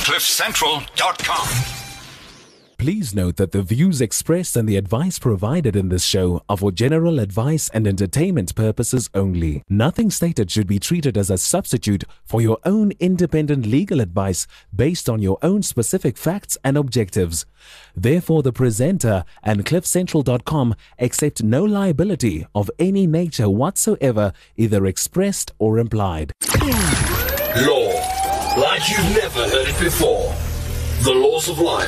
CliffCentral.com. Please note that the views expressed and the advice provided in this show are for general advice and entertainment purposes only. Nothing stated should be treated as a substitute for your own independent legal advice based on your own specific facts and objectives. Therefore, the presenter and CliffCentral.com accept no liability of any nature whatsoever, either expressed or implied. Law, like you've never heard it before. The Laws of Life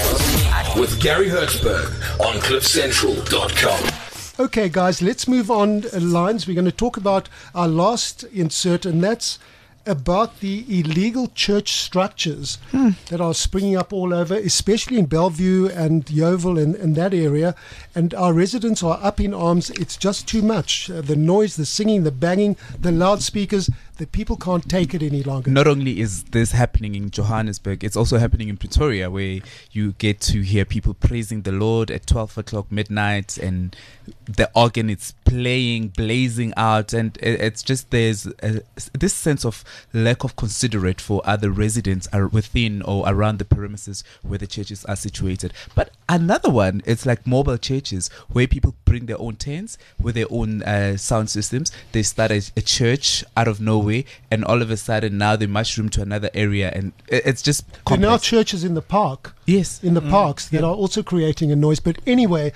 with Gary Hertzberg on CliffCentral.com. Okay, guys, let's move on lines. We're going to talk about our last insert, and that's about the illegal church structures that are springing up all over, especially in Bellevue and Yeoville and that area. And our residents are up in arms. It's just too much. The noise, the singing, the banging, the loudspeakers, that people can't take it any longer. Not only is this happening in Johannesburg, it's also happening in Pretoria, where you get to hear people praising the Lord at 12 o'clock midnight, and the organ is playing, blazing out, and it's just there's this sense of lack of considerate for other residents are within or around the premises where the churches are situated. But another one, it's like mobile churches where people bring their own tents with their own sound systems. They start a church out of nowhere, and all of a sudden now they mushroom to another area, and it's just complex. There are now churches in the park. Yes. In the parks that are also creating a noise. But anyway,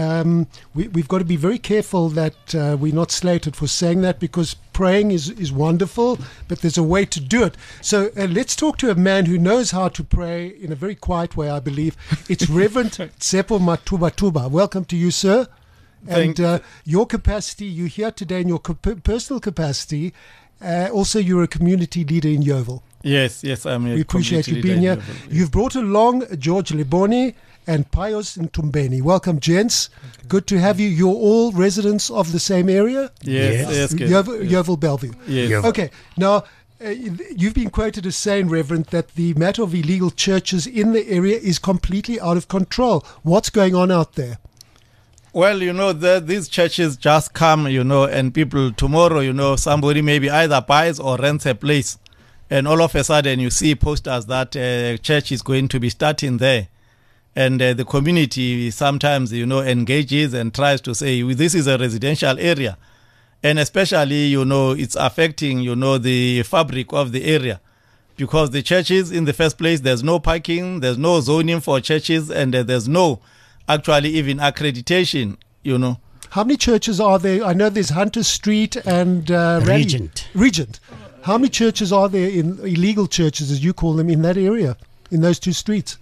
we've got to be very careful that we're not slated for saying that, because praying is wonderful, but there's a way to do it. So let's talk to a man who knows how to pray in a very quiet way, I believe. It's Reverend Tsepo Matubatuba. Welcome to you, sir. And your capacity, you're here today in your personal capacity. Also, you're a community leader in Yeoville. Yes, I'm a We appreciate you being here. You've brought along George Leboni and Pius Ntumbeni. Welcome, gents. Good to have you. You're all residents of the same area? Yes. Yeoville, Bellevue. Yes. Okay. Now, you've been quoted as saying, Reverend, that the matter of illegal churches in the area is completely out of control. What's going on out there? Well, these churches just come, and people tomorrow, somebody maybe either buys or rents a place. And all of a sudden you see posters that church is going to be starting there. And the community sometimes, engages and tries to say, this is a residential area. And especially, it's affecting, the fabric of the area. Because the churches, in the first place, there's no parking, there's no zoning for churches, and there's no actually even accreditation, How many churches are there? I know there's Hunter Street and Regent. How many churches are there, in illegal churches, as you call them, in that area, in those two streets?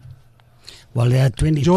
Well, there are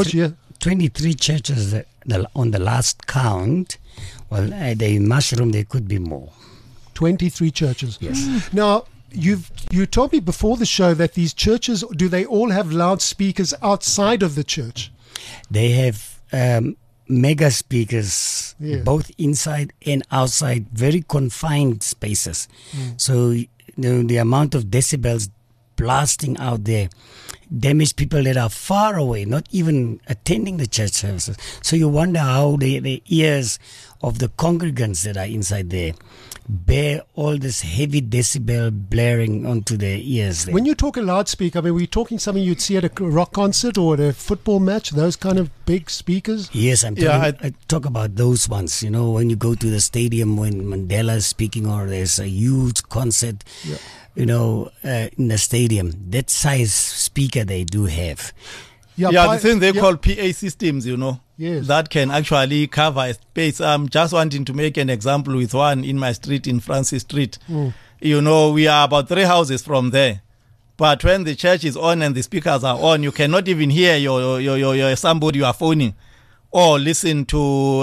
23 churches on the last count. Well, they mushroom, there could be more. 23 churches. Yes. Now, you told me before the show that these churches, do they all have loudspeakers outside of the church? They have mega speakers, both inside and outside, very confined spaces. So the amount of decibels blasting out there damage people that are far away, not even attending the church services. So you wonder how the ears of the congregants that are inside there bear all this heavy decibel blaring onto their ears there. When you talk a loudspeaker, I mean, we're talking something you'd see at a rock concert or at a football match, those kind of big speakers? Yes, I talk about those ones. When you go to the stadium when Mandela is speaking, or there's a huge concert, in the stadium, that size speaker they do have. The thing they call PA systems, Yes. that can actually cover a space. I'm just wanting to make an example with one in my street, in Francis Street. We are about 3 houses from there. But when the church is on and the speakers are on, you cannot even hear your somebody you are phoning, or listen to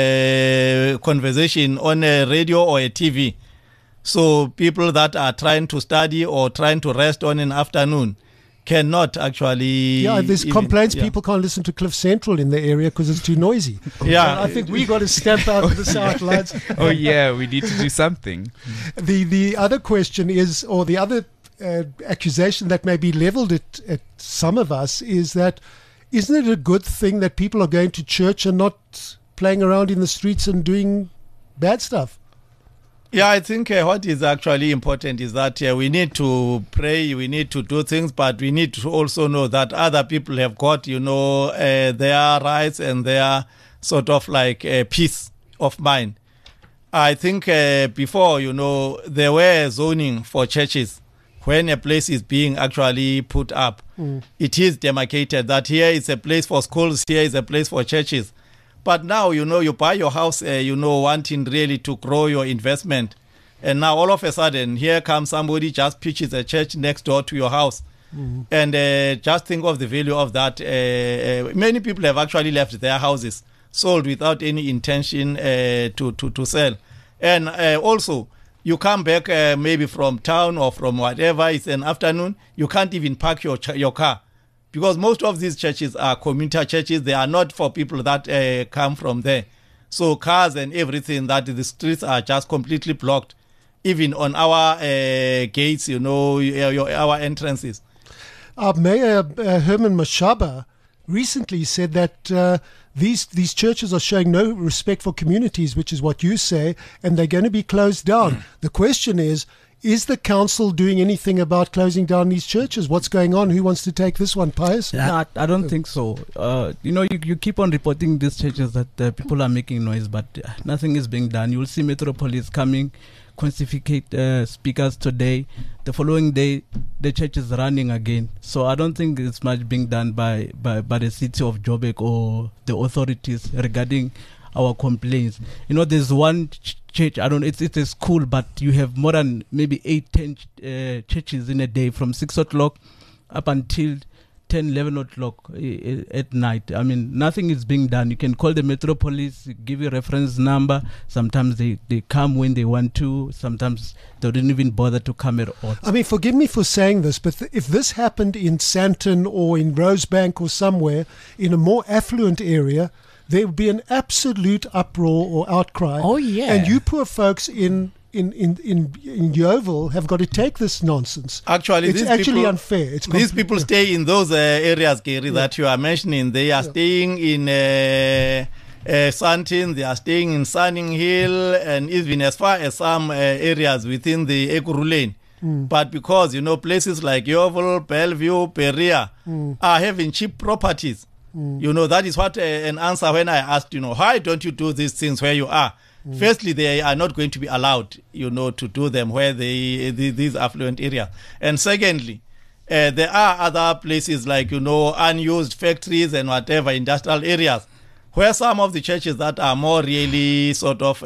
a conversation on a radio or a TV. So people that are trying to study or trying to rest on an afternoon cannot actually... there's complaints people can't listen to Cliff Central in the area because it's too noisy. I think we got to step out of the sidelines. We need to do something. The other question is, or the other accusation that may be leveled at some of us, is that isn't it a good thing that people are going to church and not playing around in the streets and doing bad stuff? Yeah, I think what is actually important is that we need to pray, we need to do things, but we need to also know that other people have got, their rights and their sort of like peace of mind. I think before, there were zoning for churches. When a place is being actually put up, it is demarcated that here is a place for schools, here is a place for churches. But now, you buy your house, wanting really to grow your investment. And now all of a sudden, here comes somebody just pitches a church next door to your house. And just think of the value of that. Many people have actually left their houses, sold without any intention to sell. And also, you come back maybe from town or from whatever, it's an afternoon, you can't even park your car. Because most of these churches are community churches. They are not for people that come from there. So cars and everything, that the streets are just completely blocked. Even on our gates, our entrances. Mayor Herman Mashaba recently said that these churches are showing no respect for communities, which is what you say, and they're going to be closed down. The question is the council doing anything about closing down these churches? What's going on? Who wants to take this one, Pius? No, I don't think so. You keep on reporting these churches that people are making noise, but nothing is being done. You'll see Metropolis coming, consecrate speakers today. The following day, the church is running again. So I don't think it's much being done by the city of Joburg or the authorities regarding our complaints. There's one church, it's a school, but you have more than maybe 8-10 churches in a day from 6 o'clock up until 10-11 o'clock at night. Nothing is being done. You can call the Metropolis, give you a reference number. Sometimes they come when they want to. Sometimes they don't even bother to come at all. Forgive me for saying this, but if this happened in Sandton or in Rosebank or somewhere in a more affluent area, there would be an absolute uproar or outcry. Oh, yeah. And you poor folks in Yeovil have got to take this nonsense. Actually, it's actually unfair. These people stay in those areas, Gary, that you are mentioning. They are staying in Sandton, they are staying in Sunning Hill, and even as far as some areas within the Ekurhuleni. But because, places like Yeovil, Bellevue, Perea are having cheap properties. That is what an answer when I asked, why don't you do these things where you are? Firstly, they are not going to be allowed, to do them where these affluent areas. And secondly, there are other places like, unused factories and whatever, industrial areas, where some of the churches that are more really sort of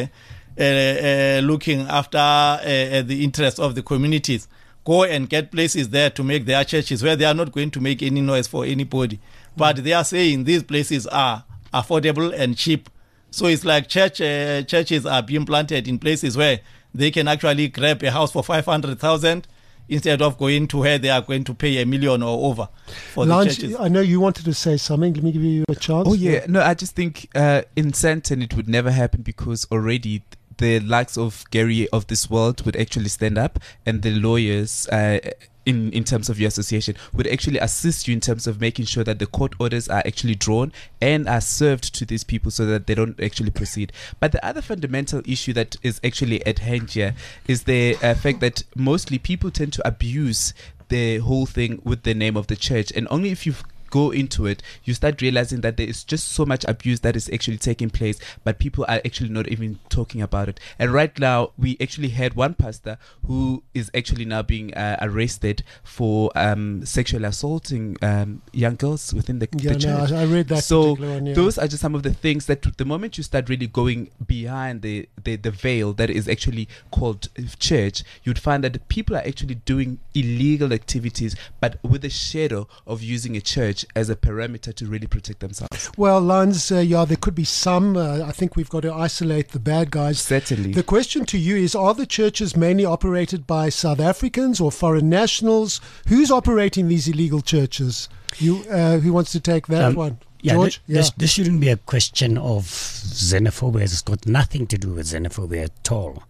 looking after the interests of the communities go and get places there to make their churches where they are not going to make any noise for anybody. But they are saying these places are affordable and cheap. So it's like churches are being planted in places where they can actually grab a house for 500,000 instead of going to where they are going to pay $1 million or over for the churches. I know you wanted to say something. Let me give you a chance. Oh, yeah. No, I just think in Sandton it would never happen because already the likes of Gary of this world would actually stand up, and the lawyers in terms of your association would actually assist you in terms of making sure that the court orders are actually drawn and are served to these people so that they don't actually proceed. But the other fundamental issue that is actually at hand here is the fact that mostly people tend to abuse the whole thing with the name of the church, and only if you've go into it, you start realizing that there is just so much abuse that is actually taking place, but people are actually not even talking about it. And right now, we actually had one pastor who is actually now being arrested for sexually assaulting young girls within the church. No, I read that. So one, yeah. Those are just some of the things that the moment you start really going behind the veil that is actually called church, you'd find that people are actually doing illegal activities, but with the shadow of using a church as a parameter to really protect themselves. Well, Lance, there could be some. I think we've got to isolate the bad guys. Certainly. The question to you is, are the churches mainly operated by South Africans or foreign nationals? Who's operating these illegal churches? Who wants to take that one? Yeah, George? This shouldn't be a question of xenophobia. It's got nothing to do with xenophobia at all.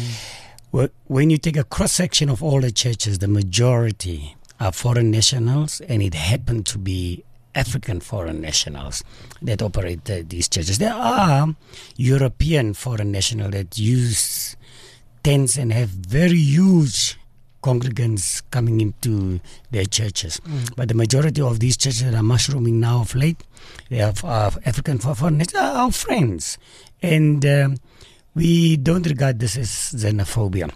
When you take a cross-section of all the churches, the majority are foreign nationals, and it happened to be African foreign nationals that operate these churches. There are European foreign nationals that use tents and have very huge congregants coming into their churches. But the majority of these churches that are mushrooming now of late, they have African foreigners, our friends. And we don't regard this as xenophobia.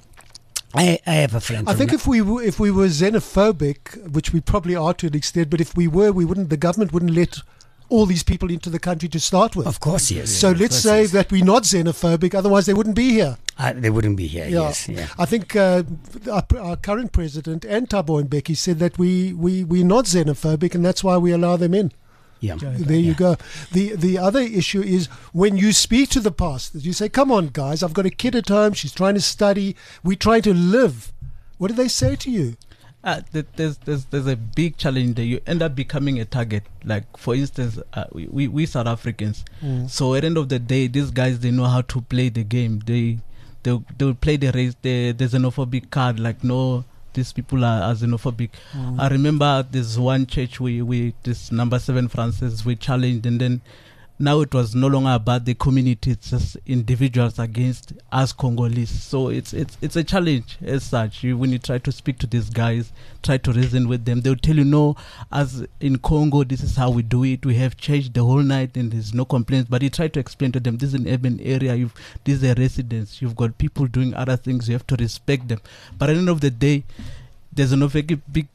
I have a friend. I think if we were xenophobic, which we probably are to an extent, but if we were, the government wouldn't let all these people into the country to start with. Of course, yes. So let's say that we're not xenophobic, otherwise they wouldn't be here. They wouldn't be here, Yeah. yes. Yeah. I think our current president and Thabo Mbeki said that we're not xenophobic, and that's why we allow them in. Yeah. There you go. The other issue is when you speak to the pastors, you say, come on, guys, I've got a kid at home, she's trying to study, we're trying to live. What do they say to you? There's a big challenge there. You end up becoming a target. Like, for instance, we South Africans. So at the end of the day, these guys, they know how to play the game. They'll play the race, the xenophobic card, like, no, these people are xenophobic. I remember there's one church we this number 7 Francis we challenged, and then now it was no longer about the community, it's just individuals against us Congolese. So it's a challenge as such. When you try to speak to these guys, try to reason with them, they'll tell you, no, as in Congo, this is how we do it. We have church the whole night and there's no complaints. But you try to explain to them, this is an urban area, these are residents, you've got people doing other things, you have to respect them. But at the end of the day, there's no very big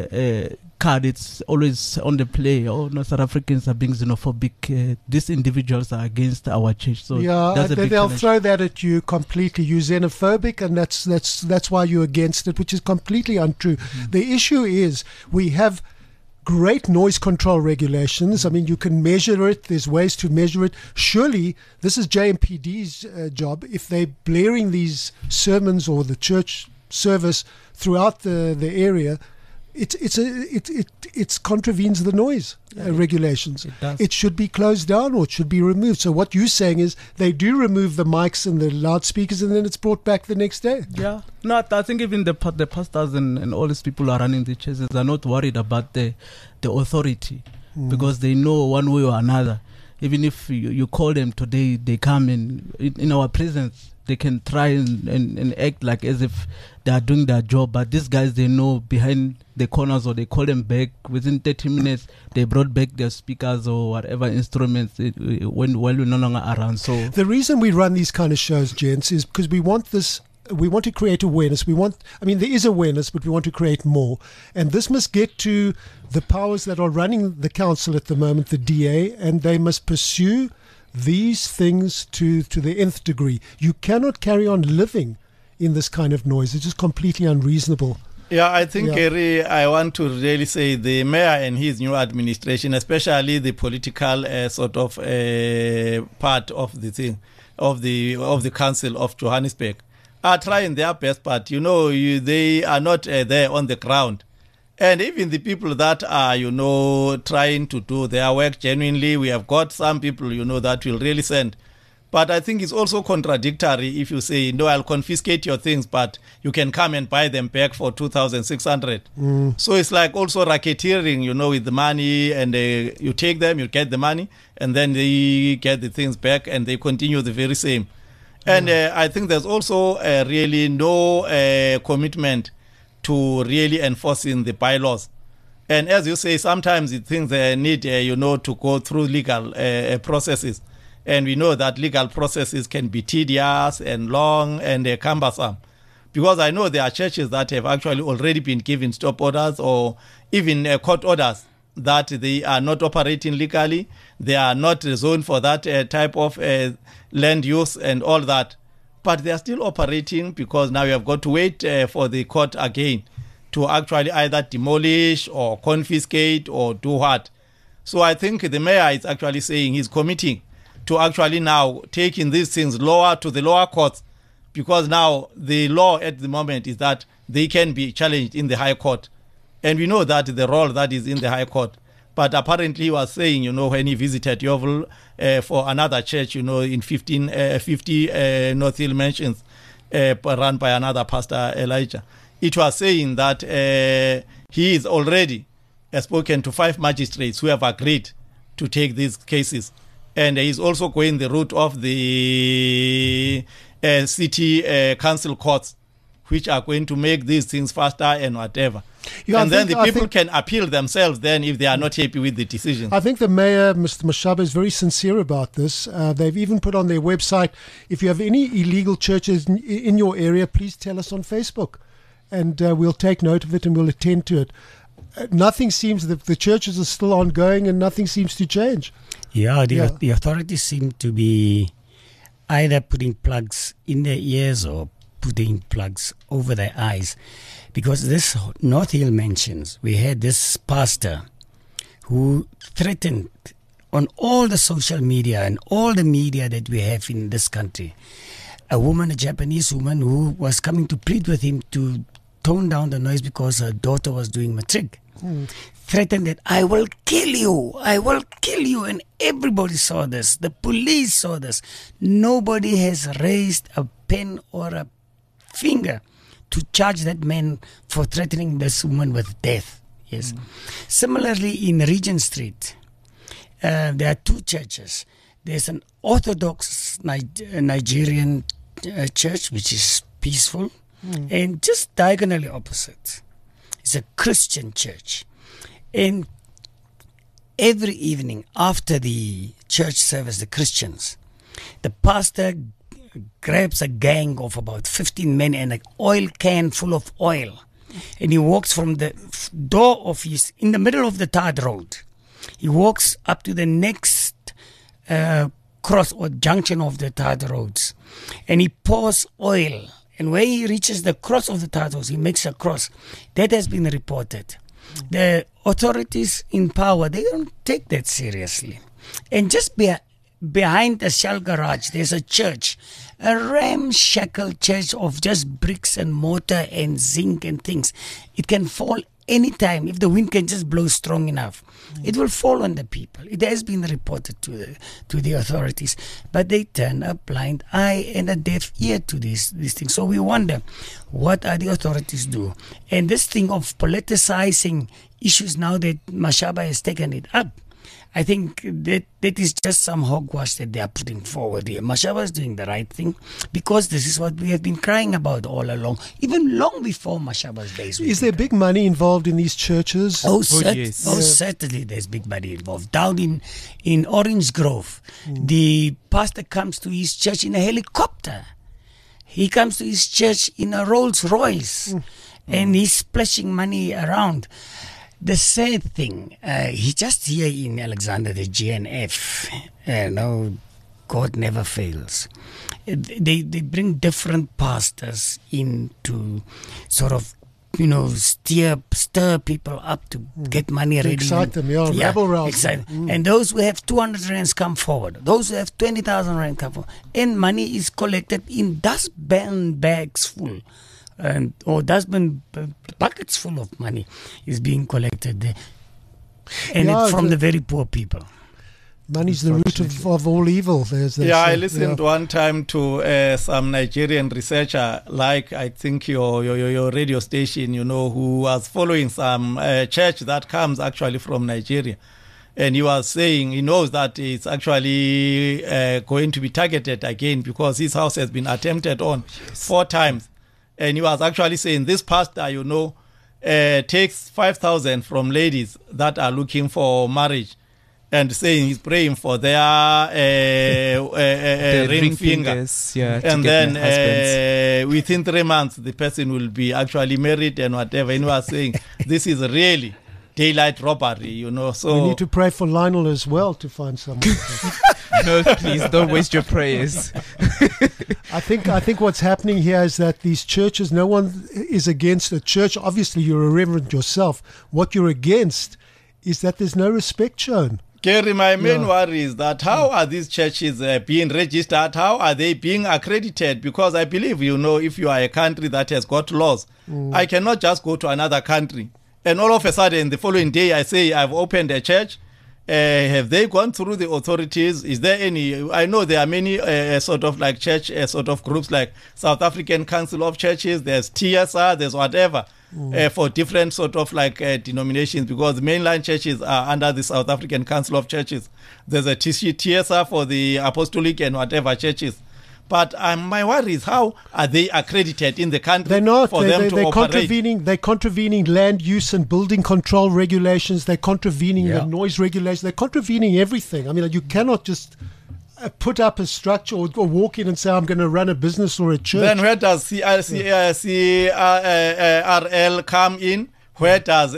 card. It's always on the play. Oh no, South Africans are being xenophobic. These individuals are against our church. So that's a big they'll challenge. throw that at you completely. You're xenophobic, and that's why you're against it, which is completely untrue. The issue is we have great noise control regulations. I mean, you can measure it. There's ways to measure it. Surely this is JMPD's job. If they're blaring these sermons or the church service throughout the area, it contravenes the noise regulations. It should be closed down or it should be removed. So what you're saying is they do remove the mics and the loudspeakers, and then it's brought back the next day. Yeah, no, I think even the pastors and all these people are running the churches are not worried about the authority, because they know one way or another. Even if you call them today, they come in our presence. They can try and act like as if they are doing their job, but these guys, they know behind the corners, or they call them back within 30 minutes. They brought back their speakers or whatever instruments while we're no longer around. So the reason we run these kind of shows, gents, is because we want to create awareness. There is awareness, but we want to create more. And this must get to the powers that are running the council at the moment, the DA, and they must pursue these things to the nth degree. You cannot carry on living in this kind of noise. It's just completely unreasonable. Yeah, I think, Gary, I want to really say the mayor and his new administration, especially the political sort of part of the thing, of the council of Johannesburg, are trying their best, but they are not there on the ground. And even the people that are, trying to do their work genuinely, we have got some people, that will really send. But I think it's also contradictory if you say, no, I'll confiscate your things, but you can come and buy them back for 2,600. So it's like also racketeering, with the money, and you take them, you get the money, and then they get the things back and they continue the very same. And I think there's also really no commitment to really enforcing the bylaws. And as you say, sometimes things need, to go through legal processes. And we know that legal processes can be tedious and long and cumbersome. Because I know there are churches that have actually already been given stop orders or even court orders that they are not operating legally. They are not zoned for that type of land use and all that. But they are still operating because now you have got to wait for the court again to actually either demolish or confiscate or do what. So I think the mayor is actually saying he's committing to actually now taking these things lower to the lower courts, because now the law at the moment is that they can be challenged in the high court. And we know that the role that is in the high court. But apparently he was saying, when he visited Yeovil for another church, in 50 North Hill Mansions run by another pastor, Elijah. It was saying that he is already spoken to 5 magistrates who have agreed to take these cases. And he's also going the route of the city council courts, which are going to make these things faster and whatever. Yeah, and then the people can appeal themselves then if they are not happy with the decision. I think the mayor, Mr. Mashaba, is very sincere about this. They've even put on their website, if you have any illegal churches in your area, please tell us on Facebook. And we'll take note of it and we'll attend to it. Nothing seems, the churches are still ongoing and nothing seems to change. Yeah, the authorities seem to be either putting plugs in their ears or putting plugs over their eyes. Because this North Hill mentions, we had this pastor who threatened on all the social media and all the media that we have in this country, a Japanese woman who was coming to plead with him to tone down the noise because her daughter was doing matric. Threatened that I will kill you, and everybody saw this. The police saw this. Nobody has raised a pen or a finger to charge that man for threatening this woman with death. Yes. Similarly, in Regent Street, there are two churches. There's an Orthodox Nigerian church, which is peaceful, and just diagonally opposite is a Christian church. And every evening after the church service, the Christians, the pastor grabs a gang of about 15 men and an oil can full of oil, and he walks from the door of his, in the middle of the tarred road, he walks up to the next cross or junction of the tarred roads, and he pours oil, and when he reaches the cross of the tarred roads, he makes a cross. That has been reported. The authorities in power, they don't take that seriously. And just behind the Shell garage, there's a church, a ramshackle church of just bricks and mortar and zinc and things. It can fall anytime if the wind can just blow strong enough. It will fall on the people. It has been reported to the authorities, but they turn a blind eye and a deaf ear to these things. So we wonder, what are the authorities do? And this thing of politicizing issues now that Mashaba has taken it up, I think that is just some hogwash that they are putting forward here. Mashaba is doing the right thing because this is what we have been crying about all along, even long before Mashaba's days. Is there big money involved in these churches? Yes. Certainly there's big money involved. Down in Orange Grove, the pastor comes to his church in a helicopter. He comes to his church in a Rolls Royce and he's splashing money around. The sad thing, he just here in Alexander, the GNF, no, God never fails. They bring different pastors in to sort of, stir people up to get money ready. Excite them, rabble rouse. Exactly. And those who have 200 rands come forward. Those who have 20,000 rand come forward. And money is collected in dustbin bags full. Or dustbin buckets full of money is being collected there, and it's from the very poor people. Money's the root of all evil. I listened one time to some Nigerian researcher, like I think your radio station, who was following some church that comes actually from Nigeria. And he was saying he knows that it's actually going to be targeted again because his house has been attempted on 4 times. And he was actually saying this pastor, takes 5,000 from ladies that are looking for marriage, and saying he's praying for their ring fingers. And then within 3 months, the person will be actually married and whatever. And he was saying this is really daylight robbery, So we need to pray for Lionel as well to find someone. No, please don't waste your prayers. I think what's happening here is that these churches, no one is against a church. Obviously, you're a reverend yourself. What you're against is that there's no respect shown. Gary, my main worry is that how are these churches being registered? How are they being accredited? Because I believe, if you are a country that has got laws, I cannot just go to another country and all of a sudden the following day I say I've opened a church. Have they gone through the authorities? Is there any? I know there are many sort of like church sort of groups like South African Council of Churches. There's TSR. There's whatever. for different sort of like denominations, because mainline churches are under the South African Council of Churches. There's a TSA for the apostolic and whatever churches. But my worry is, how are they accredited in the country? They're not. For them to they're operate? They're contravening land use and building control regulations. They're contravening the noise regulations. They're contravening everything. I mean, you cannot just put up a structure or walk in and say, I'm going to run a business or a church. Then where does CRL come in? Where does,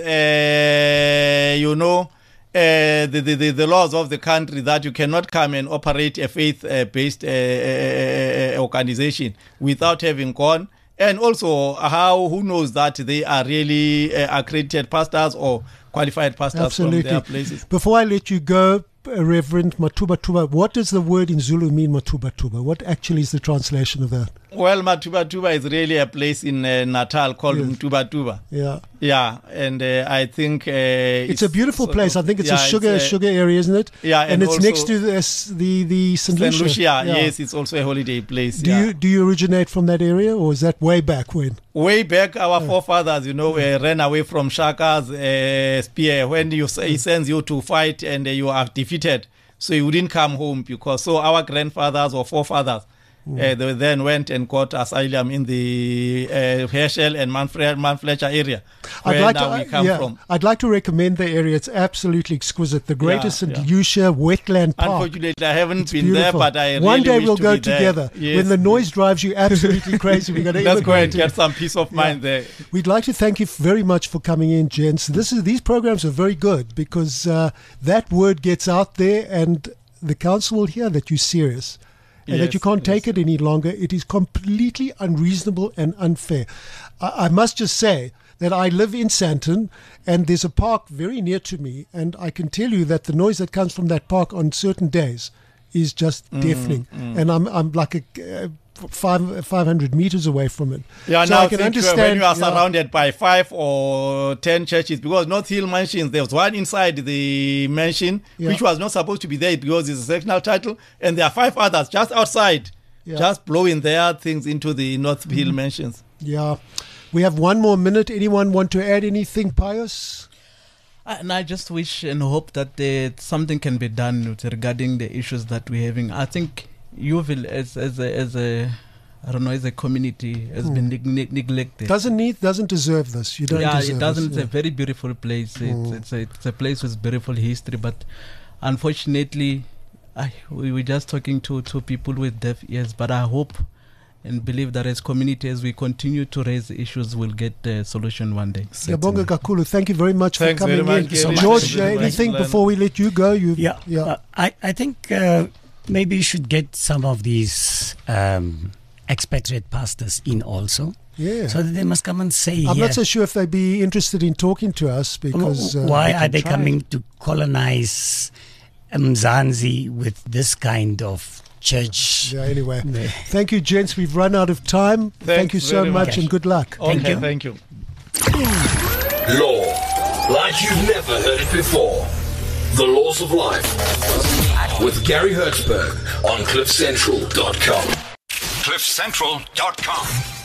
the laws of the country that you cannot come and operate a faith-based organization without having gone? And also, who knows that they are really accredited pastors or qualified pastors from their places? Before I let you go, Reverend Matubatuba, what does the word in Zulu mean, Matubatuba? What actually is the translation of that? Well, Matubatuba is really a place in Natal called Mtubatuba. Yeah. Yeah, and I think it's a beautiful place. I think it's a sugar area, isn't it? Yeah, and it's next to the St. Lucia. Yes, it's also a holiday place. Do you originate from that area, or is that way back when? Way back, our forefathers, ran away from Shaka's spear. When he sends you to fight and you are defeated, so you wouldn't come home, because our grandfathers or forefathers. They then went and got asylum in the Herschel and Manfletcher area, where we come from. I'd like to recommend the area. It's absolutely exquisite. The Greater St. Lucia Wetland Park. Unfortunately, I haven't been there, but I really One day wish we'll to go be there. together. Yes. When the noise drives you absolutely crazy, we're going to let's go and get some peace of mind there. We'd like to thank you very much for coming in, gents. These programs are very good, because that word gets out there and the council will hear that you're serious. And that you can't take it any longer. It is completely unreasonable and unfair. I must just say that I live in Sandton, and there's a park very near to me, and I can tell you that the noise that comes from that park on certain days is just deafening. And I'm like 500 meters away from it. Yeah, so now I can understand when you are surrounded by 5 or 10 churches, because North Hill Mansions, there was one inside the mansion which was not supposed to be there because it's a sectional title, and there are 5 others just outside, just blowing their things into the North Hill Mansions. Yeah. We have 1 more minute. Anyone want to add anything, Pius? And I just wish and hope that something can be done regarding the issues that we're having. I think Yeoville as a community has been neglected. Doesn't deserve this. You don't deserve it doesn't. This. It's a very beautiful place. It's a place with beautiful history, but unfortunately, we're just talking to people with deaf ears. But I hope and believe that as community, as we continue to raise issues, we'll get a solution one day. Siyabonga kakhulu. Thank you very much for coming in. Gary. George, anything before we let you go? I think maybe you should get some of these expatriate pastors in also. Yeah. So that they must come and say I'm not so sure if they'd be interested in talking to us, because why are they coming to colonize Mzansi with this kind of church? Yeah, anyway. Thank you, gents. We've run out of time. Thank you so much and good luck. Okay, thank you. Law, like you've never heard it before. The Laws of Life with Gary Hertzberg on CliffCentral.com. CliffCentral.com.